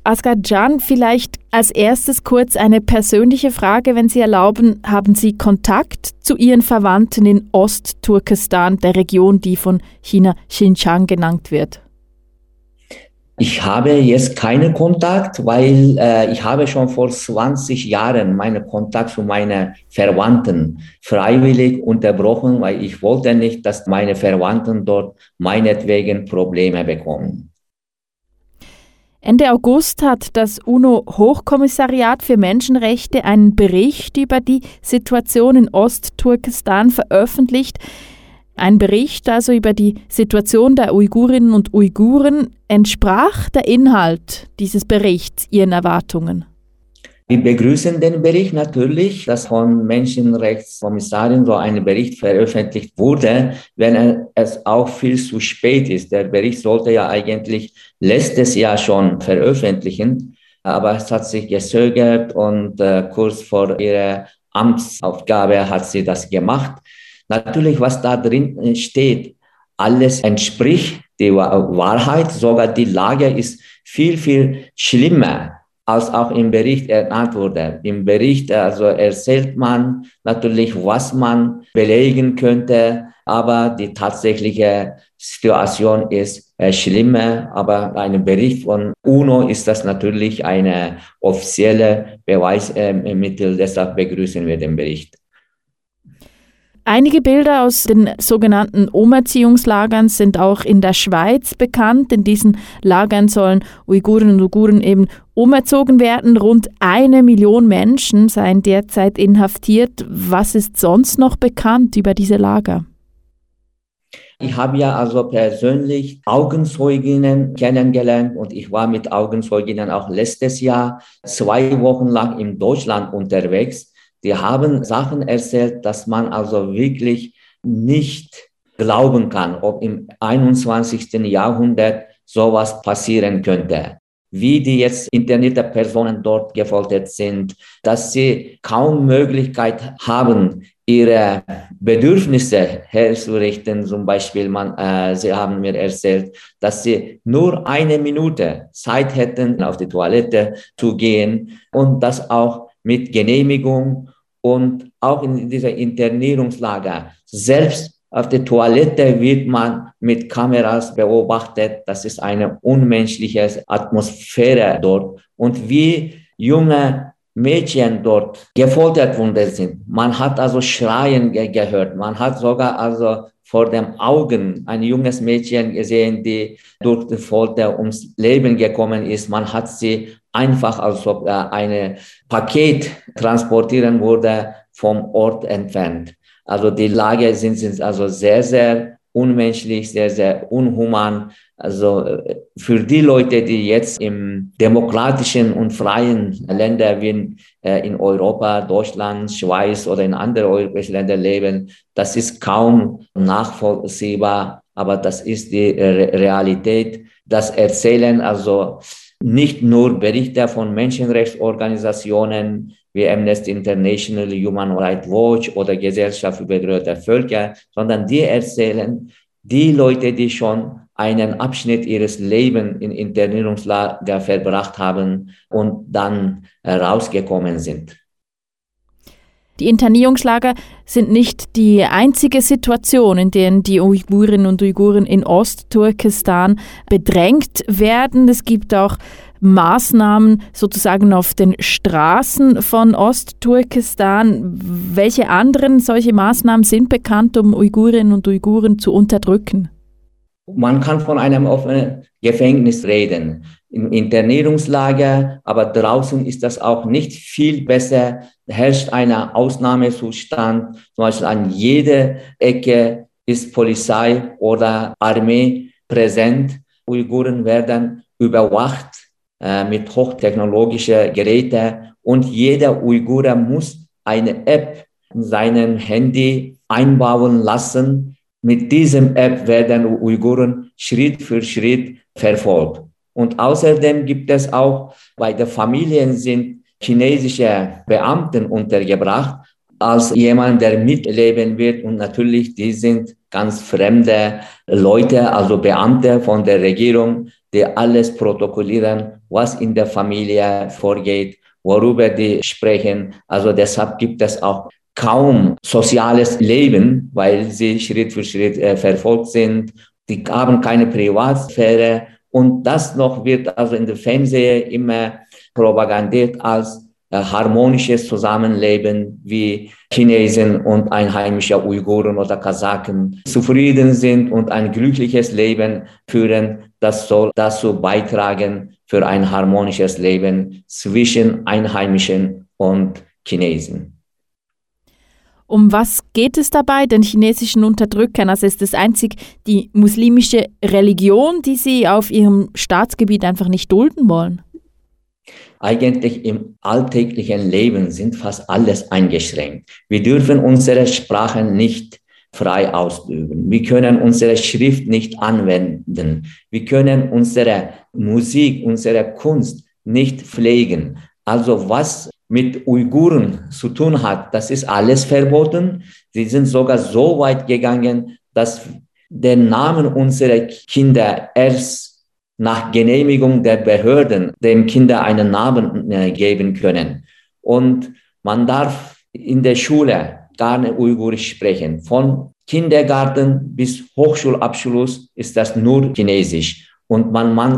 Asghar Can, vielleicht als erstes kurz eine persönliche Frage, wenn Sie erlauben. Haben Sie Kontakt zu Ihren Verwandten in Ostturkestan, der Region, die von China Xinjiang genannt wird? Ich habe jetzt keinen Kontakt, weil ich habe schon vor 20 Jahren meinen Kontakt zu meinen Verwandten freiwillig unterbrochen, weil ich wollte nicht, dass meine Verwandten dort meinetwegen Probleme bekommen. Ende August hat das UNO-Hochkommissariat für Menschenrechte einen Bericht über die Situation in Ostturkestan veröffentlicht. Ein Bericht also über die Situation der Uigurinnen und Uiguren. Entsprach der Inhalt dieses Berichts Ihren Erwartungen? Wir begrüßen den Bericht natürlich, dass von Menschenrechtskommissarin so ein Bericht veröffentlicht wurde, wenn es auch viel zu spät ist. Der Bericht sollte ja eigentlich letztes Jahr schon veröffentlichen, aber es hat sich gezögert und kurz vor ihrer Amtsaufgabe hat sie das gemacht. Natürlich, was da drin steht, alles entspricht der Wahrheit. Sogar die Lage ist viel, viel schlimmer, als auch im Bericht ernannt wurde. Im Bericht also erzählt man natürlich, was man belegen könnte, aber die tatsächliche Situation ist schlimmer. Aber ein Bericht von UNO ist das natürlich eine offizielle Beweismittel, deshalb begrüßen wir den Bericht. Einige Bilder aus den sogenannten Umerziehungslagern sind auch in der Schweiz bekannt. In diesen Lagern sollen Uigurinnen und Uiguren eben umerzogen werden. Rund 1 Million Menschen seien derzeit inhaftiert. Was ist sonst noch bekannt über diese Lager? Ich habe ja also persönlich Augenzeuginnen kennengelernt und ich war mit Augenzeuginnen auch letztes Jahr 2 Wochen lang in Deutschland unterwegs. Die haben Sachen erzählt, dass man also wirklich nicht glauben kann, ob im 21. Jahrhundert sowas passieren könnte. Wie die jetzt internierte Personen dort gefoltert sind, dass sie kaum Möglichkeit haben, ihre Bedürfnisse herzurichten. Zum Beispiel, sie haben mir erzählt, dass sie nur 1 Minute Zeit hätten, auf die Toilette zu gehen und das auch mit Genehmigung. Und auch in dieser Internierungslager, selbst auf der Toilette wird man mit Kameras beobachtet. Das ist eine unmenschliche Atmosphäre dort. Und wie junge Mädchen dort gefoltert worden sind. Man hat also Schreien gehört. Man hat sogar also vor den Augen ein junges Mädchen gesehen, die durch die Folter ums Leben gekommen ist. Man hat sie einfach, als ob ein Paket transportieren wurde, vom Ort entfernt. Also die Lage sind also sehr, sehr unmenschlich, sehr, sehr unhuman. Also für die Leute, die jetzt im demokratischen und freien Ländern wie in Europa, Deutschland, Schweiz oder in anderen europäischen Ländern leben, das ist kaum nachvollziehbar, aber das ist die Realität. Das erzählen also nicht nur Berichte von Menschenrechtsorganisationen wie Amnesty International, Human Rights Watch oder Gesellschaft für bedrohte Völker, sondern die erzählen die Leute, die schon einen Abschnitt ihres Lebens in Internierungslager verbracht haben und dann rausgekommen sind. Die Internierungslager sind nicht die einzige Situation, in der die Uigurinnen und Uiguren in Ostturkestan bedrängt werden. Es gibt auch Maßnahmen sozusagen auf den Straßen von Ostturkestan. Welche anderen solche Maßnahmen sind bekannt, um Uigurinnen und Uiguren zu unterdrücken? Man kann von einem offenen Gefängnis reden, im Internierungslager, aber draußen ist das auch nicht viel besser. Herrscht ein Ausnahmezustand, zum Beispiel an jeder Ecke ist Polizei oder Armee präsent. Uiguren werden überwacht mit hochtechnologischen Geräten und jeder Uigur muss eine App in seinem Handy einbauen lassen. Mit diesem App werden Uiguren Schritt für Schritt verfolgt. Und außerdem gibt es auch, bei den Familien sind chinesische Beamten untergebracht, als jemand, der mitleben wird. Und natürlich, die sind ganz fremde Leute, also Beamte von der Regierung, die alles protokollieren, was in der Familie vorgeht, worüber die sprechen. Also deshalb gibt es auch kaum soziales Leben, weil sie Schritt für Schritt verfolgt sind. Die haben keine Privatsphäre. Und das noch wird also in der Fernsehen immer propagandiert als harmonisches Zusammenleben, wie Chinesen und einheimische Uiguren oder Kasachen zufrieden sind und ein glückliches Leben führen. Das soll dazu beitragen für ein harmonisches Leben zwischen Einheimischen und Chinesen. Um was geht es dabei, den chinesischen Unterdrückern? Also ist es einzig die muslimische Religion, die sie auf ihrem Staatsgebiet einfach nicht dulden wollen? Eigentlich im alltäglichen Leben sind fast alles eingeschränkt. Wir dürfen unsere Sprache nicht frei ausüben. Wir können unsere Schrift nicht anwenden. Wir können unsere Musik, unsere Kunst nicht pflegen. Also was mit Uiguren zu tun hat, das ist alles verboten. Sie sind sogar so weit gegangen, dass den Namen unserer Kinder erst nach Genehmigung der Behörden dem Kinder einen Namen geben können. Und man darf in der Schule gar nicht Uigurisch sprechen. Von Kindergarten bis Hochschulabschluss ist das nur Chinesisch. Und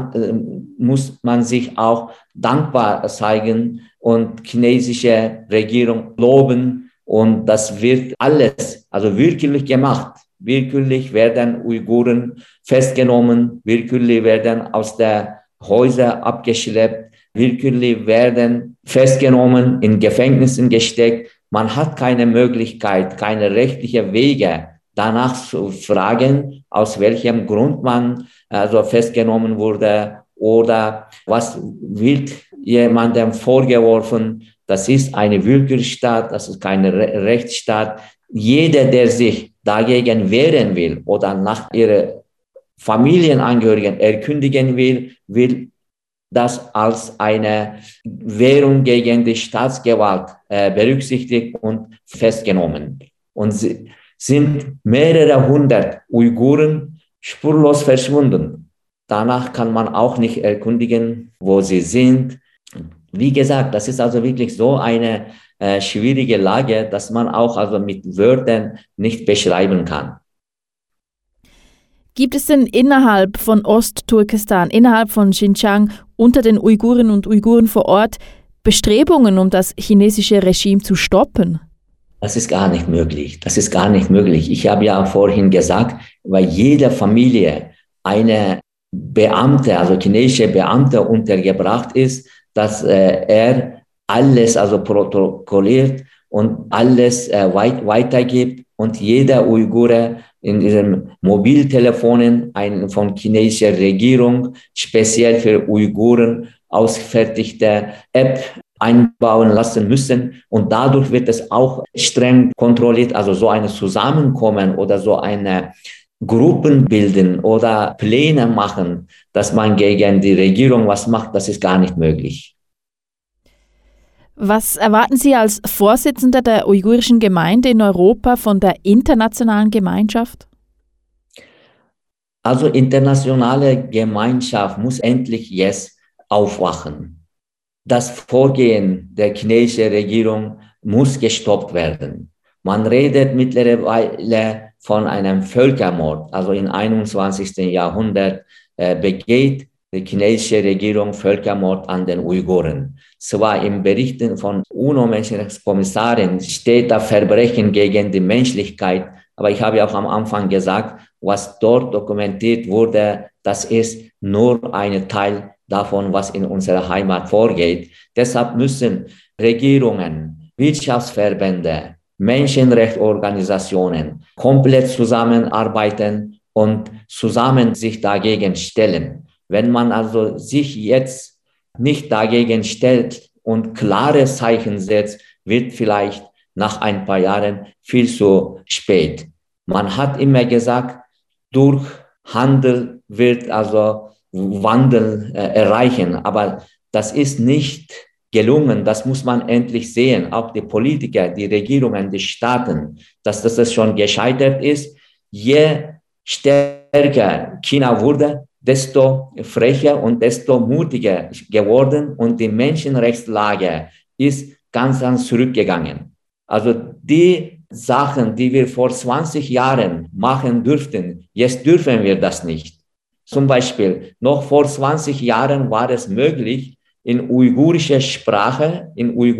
muss man sich auch dankbar zeigen und chinesische Regierung loben. Und das wird alles, also wirklich gemacht. Willkürlich werden Uiguren festgenommen, willkürlich werden aus der Häuser abgeschleppt, willkürlich werden festgenommen, in Gefängnissen gesteckt. Man hat keine Möglichkeit, keine rechtlichen Wege, danach zu fragen, aus welchem Grund man also festgenommen wurde oder was wird jemandem vorgeworfen. Das ist eine Willkürstaat, das ist kein Rechtsstaat. Jeder, der sich dagegen wehren will oder nach ihren Familienangehörigen erkündigen will das als eine Wehrung gegen die Staatsgewalt berücksichtigt und festgenommen. Und sind mehrere hundert Uiguren spurlos verschwunden. Danach kann man auch nicht erkundigen, wo sie sind. Wie gesagt, das ist also wirklich so eine schwierige Lage, dass man auch also mit Wörtern nicht beschreiben kann. Gibt es denn innerhalb von Ostturkestan, innerhalb von Xinjiang, unter den Uigurinnen und Uiguren vor Ort Bestrebungen, um das chinesische Regime zu stoppen? Das ist gar nicht möglich. Das ist gar nicht möglich. Ich habe ja vorhin gesagt, weil jeder Familie eine Beamte, also chinesische Beamte untergebracht ist, dass er alles also protokolliert und alles weitergibt und jeder Uigure in diesen Mobiltelefonen von chinesischer Regierung speziell für Uiguren ausgefertigte App einbauen lassen müssen und dadurch wird es auch streng kontrolliert, also so ein Zusammenkommen oder so eine Gruppen bilden oder Pläne machen, dass man gegen die Regierung was macht, das ist gar nicht möglich. Was erwarten Sie als Vorsitzender der uigurischen Gemeinde in Europa von der internationalen Gemeinschaft? Also internationale Gemeinschaft muss endlich jetzt aufwachen. Das Vorgehen der chinesischen Regierung muss gestoppt werden. Man redet mittlerweile von einem Völkermord. Also im 21. Jahrhundert begeht die chinesische Regierung Völkermord an den Uiguren. Zwar in Berichten von UNO-Menschenrechtskommissarin steht da Verbrechen gegen die Menschlichkeit, aber ich habe ja auch am Anfang gesagt, was dort dokumentiert wurde, das ist nur ein Teil davon, was in unserer Heimat vorgeht. Deshalb müssen Regierungen, Wirtschaftsverbände, Menschenrechtsorganisationen komplett zusammenarbeiten und zusammen sich dagegen stellen. Wenn man also sich jetzt nicht dagegen stellt und klare Zeichen setzt, wird vielleicht nach ein paar Jahren viel zu spät. Man hat immer gesagt, durch Handel wird also Wandel erreichen, aber das ist nicht gelungen. Das muss man endlich sehen. Auch die Politiker, die Regierungen, die Staaten, dass das schon gescheitert ist. Je stärker China wurde, desto frecher und desto mutiger geworden und die Menschenrechtslage ist ganz zurückgegangen. Also die Sachen, die wir vor 20 Jahren machen dürften, jetzt dürfen wir das nicht. Zum Beispiel, noch vor 20 Jahren war es möglich, in uigurischer Sprache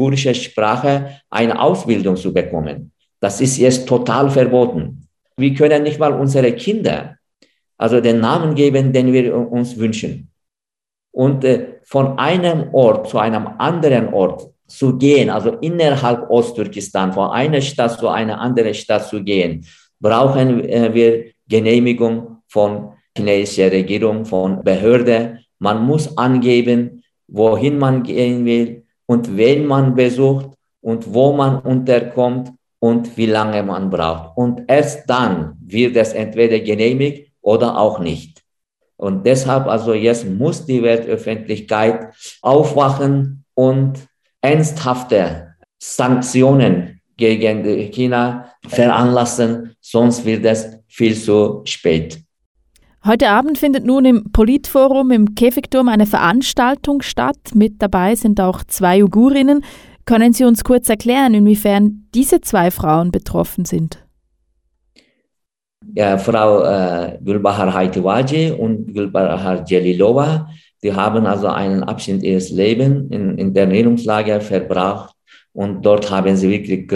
eine Ausbildung zu bekommen. Das ist jetzt total verboten. Wir können nicht mal unsere Kinder also den Namen geben, den wir uns wünschen. Und von einem Ort zu einem anderen Ort zu gehen, also innerhalb Osttürkestan, von einer Stadt zu einer anderen Stadt zu gehen, brauchen wir Genehmigung von chinesischer Regierung, von Behörde. Man muss angeben, wohin man gehen will und wen man besucht und wo man unterkommt und wie lange man braucht. Und erst dann wird es entweder genehmigt oder auch nicht. Und deshalb also jetzt muss die Weltöffentlichkeit aufwachen und ernsthafte Sanktionen gegen China veranlassen, sonst wird es viel zu spät. Heute Abend findet nun im Politforum im Käfigturm eine Veranstaltung statt. Mit dabei sind auch 2 Uigurinnen. Können Sie uns kurz erklären, inwiefern diese 2 Frauen betroffen sind? Ja, Frau Gulbahar Haitiwaji und Gulbahar Celilova, die haben also einen Abschnitt ihres Lebens in Internierungslager verbracht und dort haben sie wirklich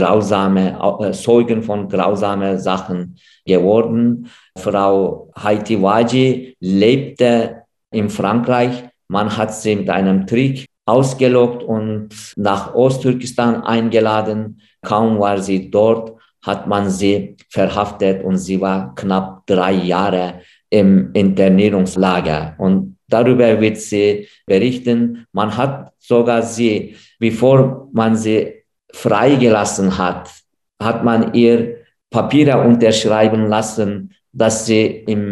Zeugen von grausamen Sachen geworden. Frau Haitiwaji lebte in Frankreich. Man hat sie mit einem Trick ausgelockt und nach Osttürkestan eingeladen. Kaum war sie dort, hat man sie verhaftet und sie war knapp 3 Jahre im Internierungslager. Und darüber wird sie berichten. Man hat sogar sie, bevor man sie freigelassen hat, hat man ihr Papiere unterschreiben lassen, dass sie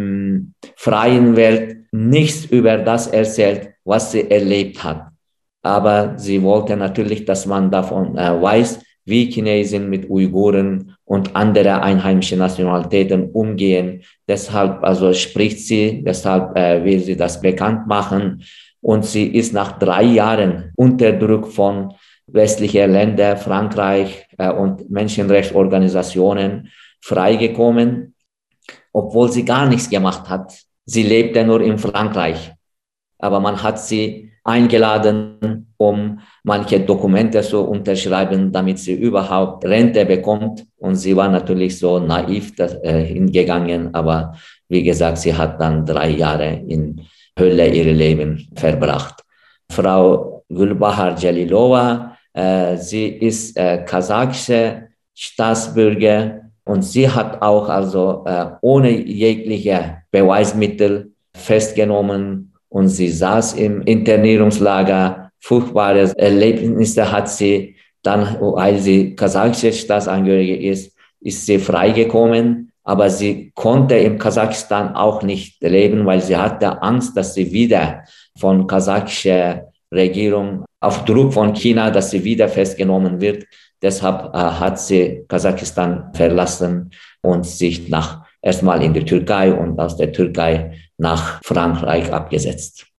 im freien Welt nichts über das erzählt, was sie erlebt hat. Aber sie wollte natürlich, dass man davon weiß, wie Chinesen mit Uiguren und anderen einheimischen Nationalitäten umgehen. Deshalb also spricht sie, deshalb will sie das bekannt machen. Und sie ist nach 3 Jahren unter Druck von westlichen Ländern, Frankreich und Menschenrechtsorganisationen freigekommen, obwohl sie gar nichts gemacht hat. Sie lebte nur in Frankreich. Aber man hat sie eingeladen, um manche Dokumente zu unterschreiben, damit sie überhaupt Rente bekommt. Und sie war natürlich so naiv hingegangen. Aber wie gesagt, sie hat dann 3 Jahre in Hölle ihr Leben verbracht. Frau Gulbahar Celilova, sie ist kasachische Staatsbürger und sie hat auch also ohne jegliche Beweismittel festgenommen und sie saß im Internierungslager. Furchtbare Erlebnisse hat sie. Dann, weil sie kasachische Staatsangehörige ist sie freigekommen. Aber sie konnte in Kasachstan auch nicht leben, weil sie hatte Angst, dass sie wieder von kasachischer Regierung auf Druck von China, dass sie wieder festgenommen wird. Deshalb hat sie Kasachstan verlassen und sich erstmal in die Türkei und aus der Türkei nach Frankreich abgesetzt.